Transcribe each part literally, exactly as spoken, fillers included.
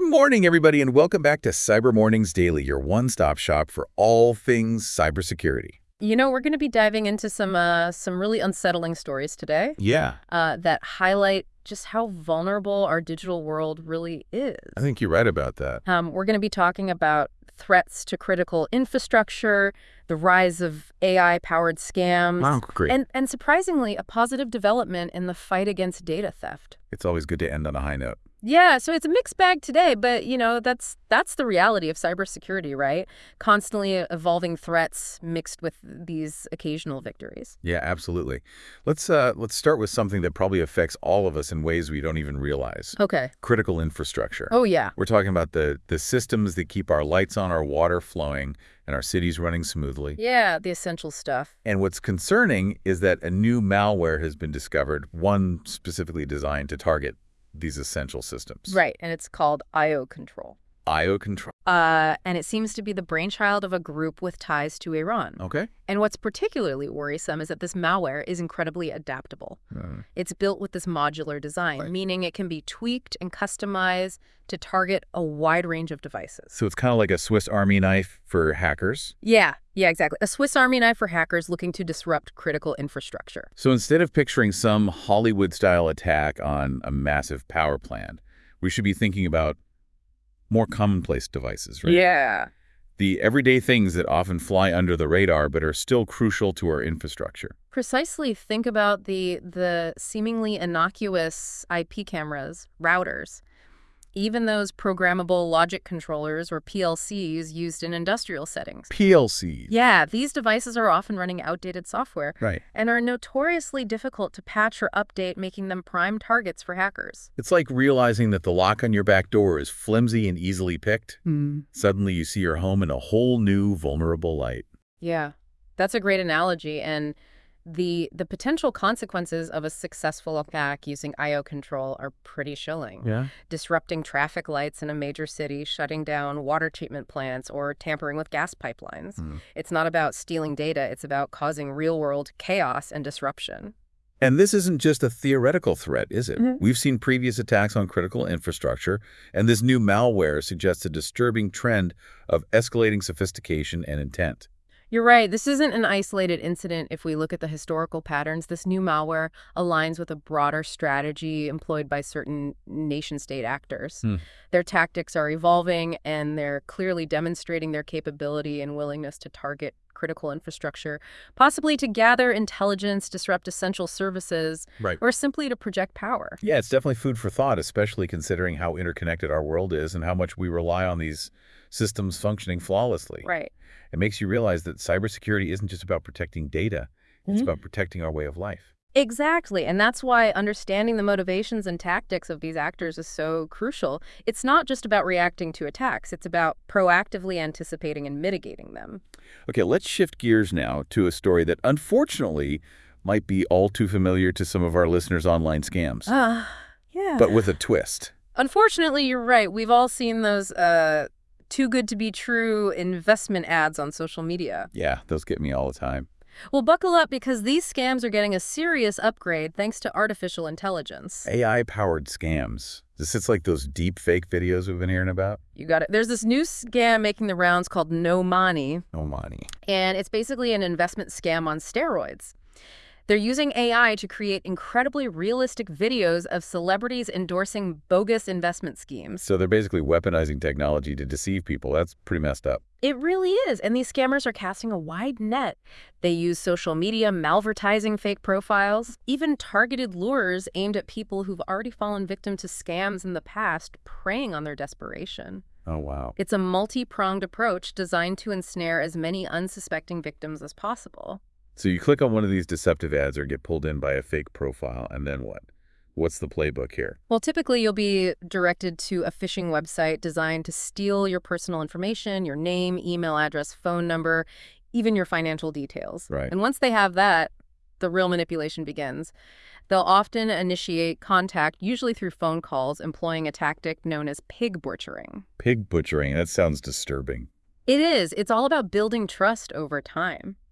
morning, everybody, and welcome back to Cyber Mornings Daily, your one-stop shop for all things cybersecurity. You know, we're going to be diving into some uh, some really unsettling stories today Yeah, uh, that highlight just how vulnerable our digital world really is. I think you're right about that. Um, we're going to be talking about threats to critical infrastructure, the rise of A I-powered scams, Wow, great. and, and surprisingly, a positive development in the fight against data theft. It's always good to end on a high note. Yeah, so it's a mixed bag today, but, you know, that's that's the reality of cybersecurity, right? Constantly evolving threats mixed with these occasional victories. Yeah, absolutely. Let's uh, let's start with something that probably affects all of us in ways we don't even realize. Okay. Critical infrastructure. Oh, yeah. We're talking about the, the systems that keep our lights on, our water flowing, and our cities running smoothly. Yeah, the essential stuff. And what's concerning is that a new malware has been discovered, one specifically designed to target these essential systems. Right, and it's called I O Control. I O Control. Uh, and it seems to be the brainchild of a group with ties to Iran. Okay. And what's particularly worrisome is that this malware is incredibly adaptable. Uh, It's built with this modular design, Right. meaning it can be tweaked and customized to target a wide range of devices. so it's kind of like a Swiss Army knife for hackers. Yeah, yeah, exactly. A Swiss Army knife for hackers looking to disrupt critical infrastructure. So instead of picturing some Hollywood-style attack on a massive power plant, we should be thinking about more commonplace devices, right? Yeah. The everyday things that often fly under the radar but are still crucial to our infrastructure. Precisely. Think about the the seemingly innocuous I P cameras, routers, even those programmable logic controllers or P L Cs used in industrial settings. P L Cs. Yeah, these devices are often running outdated software Right. and are notoriously difficult to patch or update, making them prime targets for hackers. It's like realizing that the lock on your back door is flimsy and easily picked. Suddenly you see your home in a whole new vulnerable light. Yeah, that's a great analogy. And the the potential consequences of a successful attack using I O control are pretty chilling. Yeah. Disrupting traffic lights in a major city, shutting down water treatment plants, or tampering with gas pipelines. Hmm. It's not about stealing data, it's about causing real-world chaos and disruption. And this isn't just a theoretical threat, is it? Mhm. We've seen previous attacks on critical infrastructure, and this new malware suggests a disturbing trend of escalating sophistication and intent. You're right, this isn't an isolated incident. If we look at the historical patterns, this new malware aligns with a broader strategy employed by certain nation-state actors. Hmm. Their tactics are evolving, and they're clearly demonstrating their capability and willingness to target critical infrastructure, possibly to gather intelligence, disrupt essential services, Right. or simply to project power. Yeah, it's definitely food for thought, especially considering how interconnected our world is and how much we rely on these systems functioning flawlessly. Right. It makes you realize that cybersecurity isn't just about protecting data, it's Mhm. about protecting our way of life. Exactly, and that's why understanding the motivations and tactics of these actors is so crucial. It's not just about reacting to attacks, it's about proactively anticipating and mitigating them. Okay, let's shift gears now to a story that unfortunately might be all too familiar to some of our listeners' online scams, Ah, yeah. but with a twist. Unfortunately, you're right. We've all seen those uh, too good to be true investment ads on social media. Yeah, those get me all the time. Well, buckle up because these scams are getting a serious upgrade thanks to artificial intelligence. A I-powered scams. This is like those deep fake videos we've been hearing about. You got it. There's this new scam making the rounds called No Money, Oh, money. and it's basically an investment scam on steroids. They're using A I to create incredibly realistic videos of celebrities endorsing bogus investment schemes. So they're basically weaponizing technology to deceive people. That's pretty messed up. It really is, and these scammers are casting a wide net. They use social media, malvertising fake profiles, even targeted lures aimed at people who've already fallen victim to scams in the past, preying on their desperation. Oh, wow. It's a multi-pronged approach designed to ensnare as many unsuspecting victims as possible. So you click on one of these deceptive ads or get pulled in by a fake profile, and then what? What's the playbook here? Well, typically you'll be directed to a phishing website designed to steal your personal information, your name, email address, phone number, even your financial details. Right. And once they have that, the real manipulation begins. They'll often initiate contact, usually through phone calls, employing a tactic known as pig butchering. Pig butchering. That sounds disturbing. It is. It's all about building trust over time.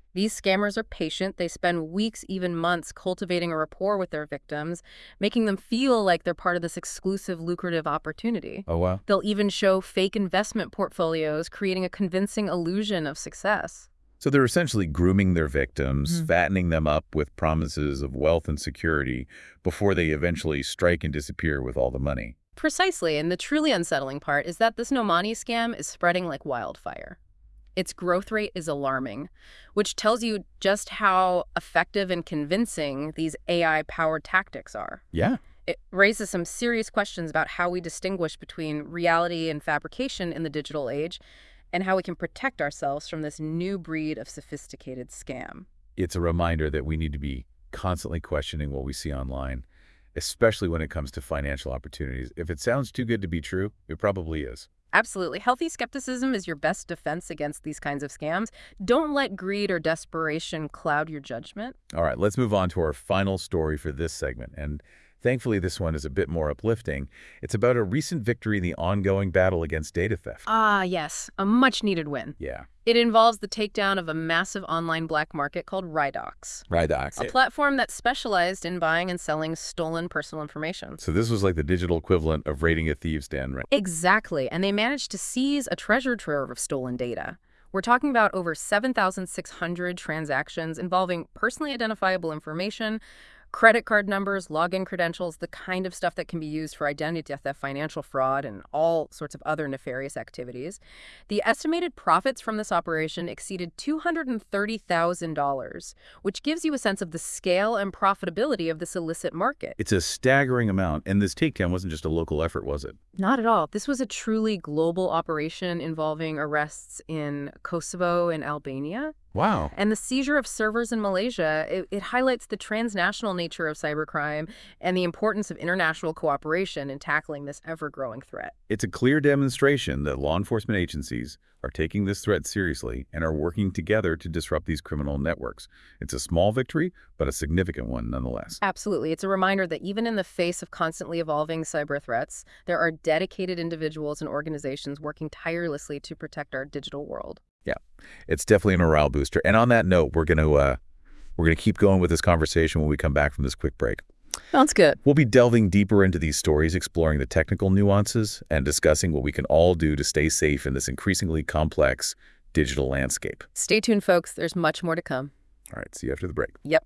These scammers are patient. They spend weeks, even months, cultivating a rapport with their victims, making them feel like they're part of this exclusive, lucrative opportunity. Oh, wow. They'll even show fake investment portfolios, creating a convincing illusion of success. So they're essentially grooming their victims, Mhm. fattening them up with promises of wealth and security before they eventually strike and disappear with all the money. Precisely, and the truly unsettling part is that this Nomani scam is spreading like wildfire. Its growth rate is alarming, which tells you just how effective and convincing these A I-powered tactics are. Yeah. It raises some serious questions about how we distinguish between reality and fabrication in the digital age, and how we can protect ourselves from this new breed of sophisticated scam. It's a reminder that we need to be constantly questioning what we see online, especially when it comes to financial opportunities. If it sounds too good to be true, it probably is. Absolutely. Healthy skepticism is your best defense against these kinds of scams. Don't let greed or desperation cloud your judgment. All right, let's move on to our final story for this segment. And thankfully, this one is a bit more uplifting. It's about a recent victory in the ongoing battle against data theft. Ah, yes, a much-needed win. Yeah. It involves the takedown of a massive online black market called Rydox, Rydox. a platform that specialized in buying and selling stolen personal information. So this was like the digital equivalent of raiding a thieves' den, right? Exactly, and they managed to seize a treasure trove of stolen data. We're talking about over seven thousand six hundred transactions involving personally identifiable information, credit card numbers, login credentials, the kind of stuff that can be used for identity theft, financial fraud, and all sorts of other nefarious activities. The estimated profits from this operation exceeded two hundred thirty thousand dollars, which gives you a sense of the scale and profitability of this illicit market. It's a staggering amount, and this takedown wasn't just a local effort, was it? Not at all. This was a truly global operation involving arrests in Kosovo and Albania. Wow. And the seizure of servers in Malaysia, it, it highlights the transnational nature of cybercrime and the importance of international cooperation in tackling this ever-growing threat. It's a clear demonstration that law enforcement agencies are taking this threat seriously and are working together to disrupt these criminal networks. It's a small victory, but a significant one nonetheless. Absolutely. It's a reminder that even in the face of constantly evolving cyber threats, there are dedicated individuals and organizations working tirelessly to protect our digital world. Yeah, it's definitely a morale booster. And on that note, we're going to uh, we're going to keep going with this conversation when we come back from this quick break. Sounds good. We'll be delving deeper into these stories, exploring the technical nuances, and discussing what we can all do to stay safe in this increasingly complex digital landscape. Stay tuned, folks. There's much more to come. All right, see you after the break. Yep.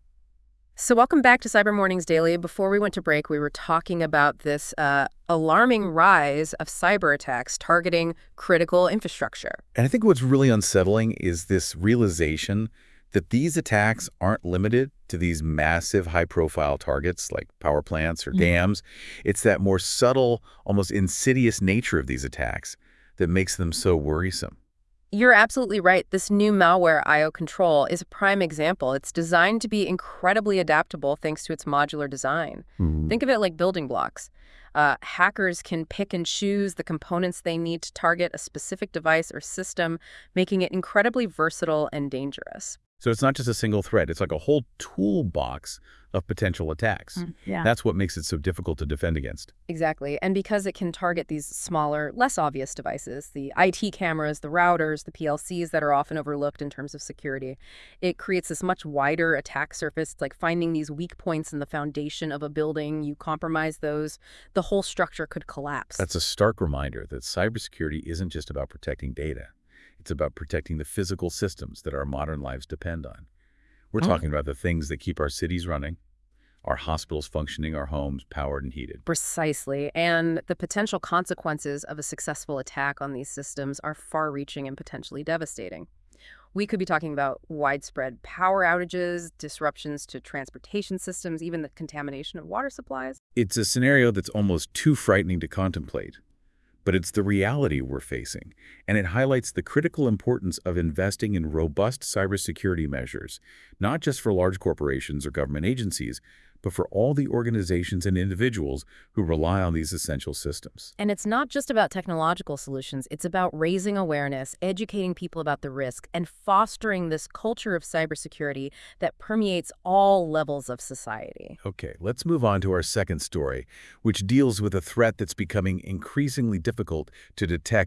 So welcome back to Cyber Mornings Daily. Before we went to break, we were talking about this uh, alarming rise of cyber attacks targeting critical infrastructure. And I think what's really unsettling is this realization that these attacks aren't limited to these massive high-profile targets like power plants or Mhm. dams. It's that more subtle, almost insidious nature of these attacks that makes them so worrisome. You're absolutely right. This new malware, I O Control, is a prime example. It's designed to be incredibly adaptable thanks to its modular design. Think of it like building blocks. Uh, hackers can pick and choose the components they need to target a specific device or system, making it incredibly versatile and dangerous. So it's not just a single threat. It's like a whole toolbox of potential attacks. Yeah. That's what makes it so difficult to defend against. Exactly. And because it can target these smaller, less obvious devices, the I T cameras, the routers, the P L Cs that are often overlooked in terms of security, it creates this much wider attack surface. It's like finding these weak points in the foundation of a building. You compromise those, the whole structure could collapse. That's a stark reminder that cybersecurity isn't just about protecting data. It's about protecting the physical systems that our modern lives depend on. We're Oh. talking about the things that keep our cities running, our hospitals functioning, our homes powered and heated. Precisely. And the potential consequences of a successful attack on these systems are far-reaching and potentially devastating. We could be talking about widespread power outages, disruptions to transportation systems, even the contamination of water supplies. It's a scenario that's almost too frightening to contemplate. But it's the reality we're facing, and it highlights the critical importance of investing in robust cybersecurity measures, not just for large corporations or government agencies, but for all the organizations and individuals who rely on these essential systems. And it's not just about technological solutions. It's about raising awareness, educating people about the risk, and fostering this culture of cybersecurity that permeates all levels of society. Okay, let's move on to our second story, which deals with a threat that's becoming increasingly difficult to detect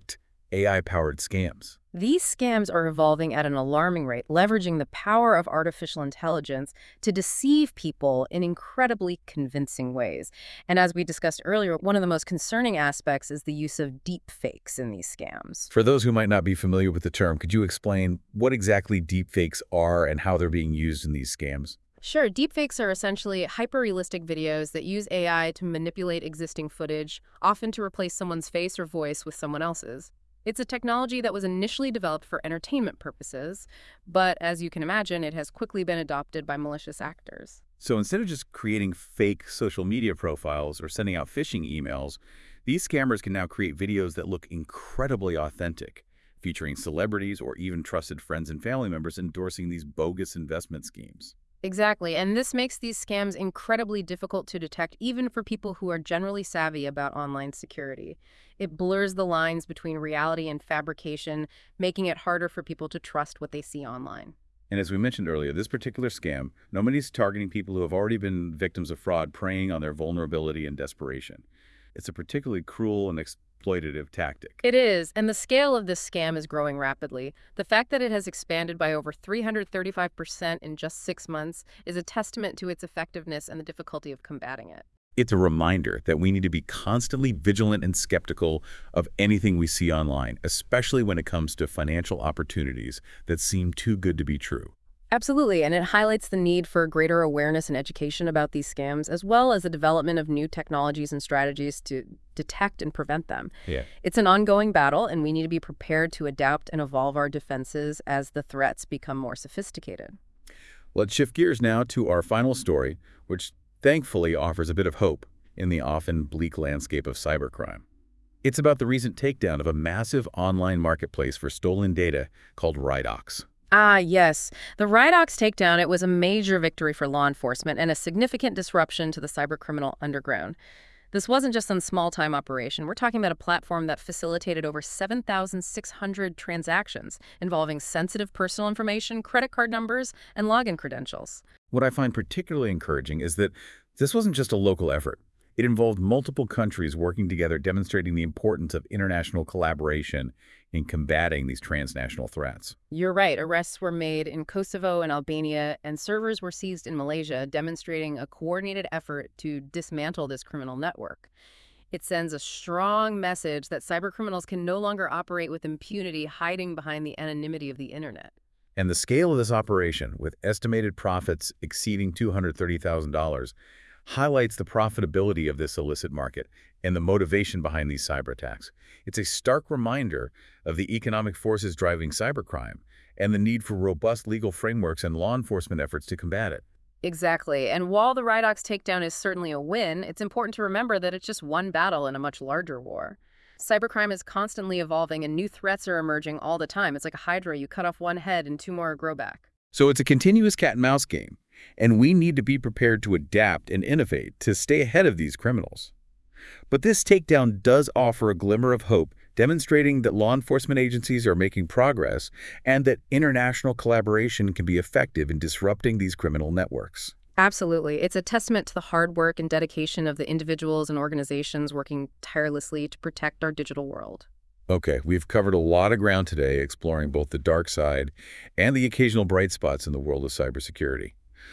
A I-powered scams. These scams are evolving at an alarming rate, leveraging the power of artificial intelligence to deceive people in incredibly convincing ways. And as we discussed earlier, one of the most concerning aspects is the use of deep fakes in these scams. For those who might not be familiar with the term, could you explain what exactly deepfakes are and how they're being used in these scams? Sure, deepfakes are essentially hyper-realistic videos that use A I to manipulate existing footage, often to replace someone's face or voice with someone else's. It's a technology that was initially developed for entertainment purposes, but as you can imagine, it has quickly been adopted by malicious actors. So instead of just creating fake social media profiles or sending out phishing emails, these scammers can now create videos that look incredibly authentic, featuring celebrities or even trusted friends and family members endorsing these bogus investment schemes. Exactly, and this makes these scams incredibly difficult to detect even for people who are generally savvy about online security. It blurs the lines between reality and fabrication, making it harder for people to trust what they see online. And as we mentioned earlier, this particular scam, nobody's targeting people who have already been victims of fraud, preying on their vulnerability and desperation. It's a particularly cruel and exploitative tactic. It is, and the scale of this scam is growing rapidly. The fact that it has expanded by over three hundred thirty-five percent in just six months is a testament to its effectiveness and the difficulty of combating it. It's a reminder that we need to be constantly vigilant and skeptical of anything we see online, especially when it comes to financial opportunities that seem too good to be true. Absolutely, and it highlights the need for greater awareness and education about these scams, as well as the development of new technologies and strategies to detect and prevent them. Yeah. It's an ongoing battle, and we need to be prepared to adapt and evolve our defenses as the threats become more sophisticated. Let's shift gears now to our final story, which thankfully offers a bit of hope in the often bleak landscape of cybercrime. It's about the recent takedown of a massive online marketplace for stolen data called Ridox. Ah, yes. The Ridox takedown, it was a major victory for law enforcement and a significant disruption to the cybercriminal underground. This wasn't just some small-time operation. We're talking about a platform that facilitated over seven thousand six hundred transactions involving sensitive personal information, credit card numbers, and login credentials. What I find particularly encouraging is that this wasn't just a local effort. It involved multiple countries working together, demonstrating the importance of international collaboration in combating these transnational threats. You're right. Arrests were made in Kosovo and Albania, and servers were seized in Malaysia, demonstrating a coordinated effort to dismantle this criminal network. It sends a strong message that cybercriminals can no longer operate with impunity, hiding behind the anonymity of the internet. And the scale of this operation, with estimated profits exceeding two hundred thirty thousand dollars, highlights the profitability of this illicit market and the motivation behind these cyber attacks. It's a stark reminder of the economic forces driving cybercrime and the need for robust legal frameworks and law enforcement efforts to combat it. Exactly. And while the Ridox takedown is certainly a win, it's important to remember that it's just one battle in a much larger war. Cybercrime is constantly evolving and new threats are emerging all the time. It's like a hydra. You cut off one head and two more grow back. So it's a continuous cat and mouse game, and we need to be prepared to adapt and innovate to stay ahead of these criminals. But this takedown does offer a glimmer of hope, demonstrating that law enforcement agencies are making progress and that international collaboration can be effective in disrupting these criminal networks. Absolutely. It's a testament to the hard work and dedication of the individuals and organizations working tirelessly to protect our digital world. Okay, we've covered a lot of ground today, exploring both the dark side and the occasional bright spots in the world of cybersecurity.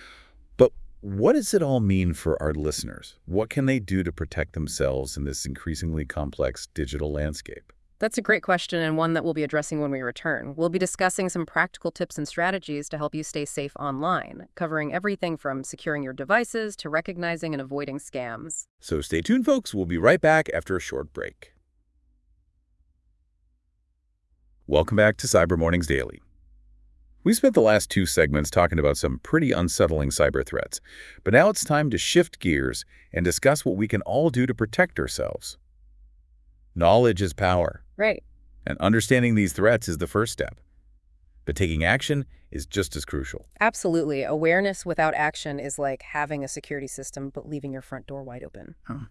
But what does it all mean for our listeners? What can they do to protect themselves in this increasingly complex digital landscape? That's a great question, and one that we'll be addressing when we return. We'll be discussing some practical tips and strategies to help you stay safe online, covering everything from securing your devices to recognizing and avoiding scams. So stay tuned, folks. We'll be right back after a short break. Welcome back to Cyber Mornings Daily. We spent the last two segments talking about some pretty unsettling cyber threats, but now it's time to shift gears and discuss what we can all do to protect ourselves. Knowledge is power. Right. And understanding these threats is the first step. But taking action is just as crucial. Absolutely. Awareness without action is like having a security system but leaving your front door wide open. Huh.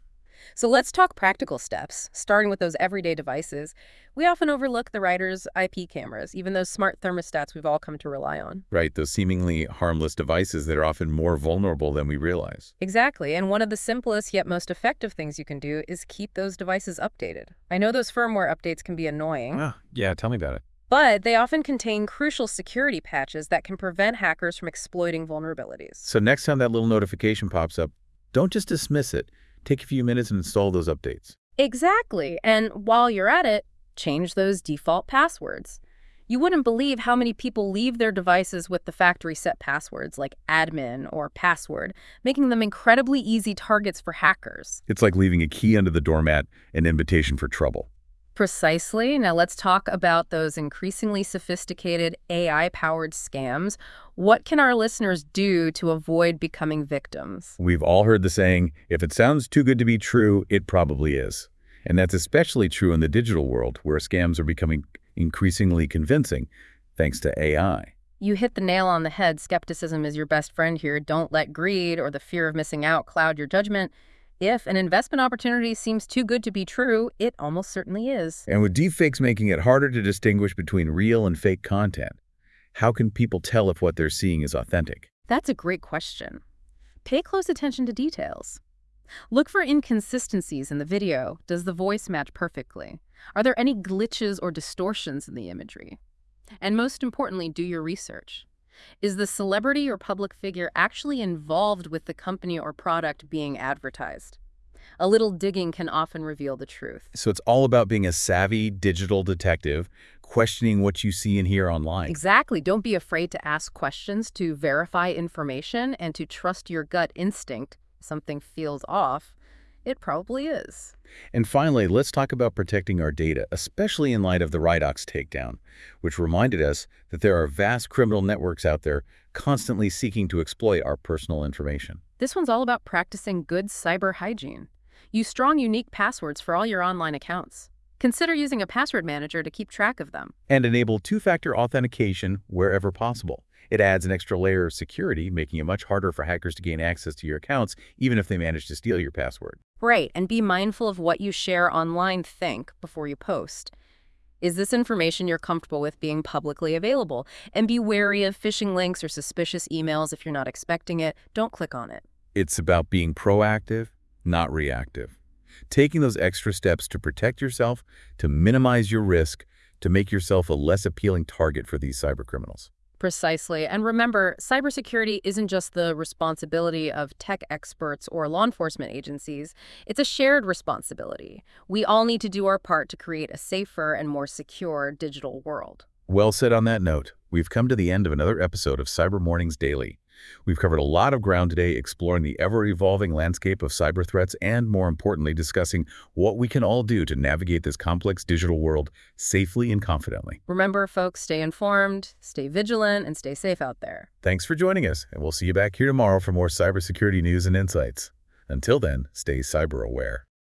So let's talk practical steps, starting with those everyday devices. We often overlook the writer's I P cameras, even those smart thermostats we've all come to rely on. Right, those seemingly harmless devices that are often more vulnerable than we realize. Exactly, and one of the simplest yet most effective things you can do is keep those devices updated. I know those firmware updates can be annoying, Ah, yeah, tell me about it. but they often contain crucial security patches that can prevent hackers from exploiting vulnerabilities. So next time that little notification pops up, don't just dismiss it. Take a few minutes and install those updates. Exactly, and while you're at it, change those default passwords. You wouldn't believe how many people leave their devices with the factory set passwords like admin or password, making them incredibly easy targets for hackers. It's like leaving a key under the doormat, an invitation for trouble. Precisely. Now let's talk about those increasingly sophisticated A I-powered scams. What can our listeners do to avoid becoming victims? We've all heard the saying, if it sounds too good to be true, it probably is. And that's especially true in the digital world, where scams are becoming increasingly convincing, thanks to A I. You hit the nail on the head. Skepticism is your best friend here. Don't let greed or the fear of missing out cloud your judgment. If an investment opportunity seems too good to be true, it almost certainly is. And with deepfakes making it harder to distinguish between real and fake content, how can people tell if what they're seeing is authentic? That's a great question. Pay close attention to details. Look for inconsistencies in the video. Does the voice match perfectly? Are there any glitches or distortions in the imagery? And most importantly, do your research. Is the celebrity or public figure actually involved with the company or product being advertised? A little digging can often reveal the truth. So it's all about being a savvy digital detective, questioning what you see and hear online. Exactly. Don't be afraid to ask questions, to verify information, and to trust your gut instinct. If something feels off, it probably is. And finally, let's talk about protecting our data, especially in light of the Ridox takedown, which reminded us that there are vast criminal networks out there constantly seeking to exploit our personal information. This one's all about practicing good cyber hygiene. Use strong, unique passwords for all your online accounts. Consider using a password manager to keep track of them. And enable two-factor authentication wherever possible. It adds an extra layer of security, making it much harder for hackers to gain access to your accounts, even if they manage to steal your password. Right, and be mindful of what you share online. Think before you post. Is this information you're comfortable with being publicly available? And be wary of phishing links or suspicious emails if you're not expecting it. Don't click on it. It's about being proactive, not reactive. Taking those extra steps to protect yourself, to minimize your risk, to make yourself a less appealing target for these cybercriminals. Precisely. And remember, cybersecurity isn't just the responsibility of tech experts or law enforcement agencies. It's a shared responsibility. We all need to do our part to create a safer and more secure digital world. Well said on that note. We've come to the end of another episode of Cyber Mornings Daily. We've covered a lot of ground today, exploring the ever-evolving landscape of cyber threats and, more importantly, discussing what we can all do to navigate this complex digital world safely and confidently. Remember, folks, stay informed, stay vigilant, and stay safe out there. Thanks for joining us, and we'll see you back here tomorrow for more cybersecurity news and insights. Until then, stay cyber aware.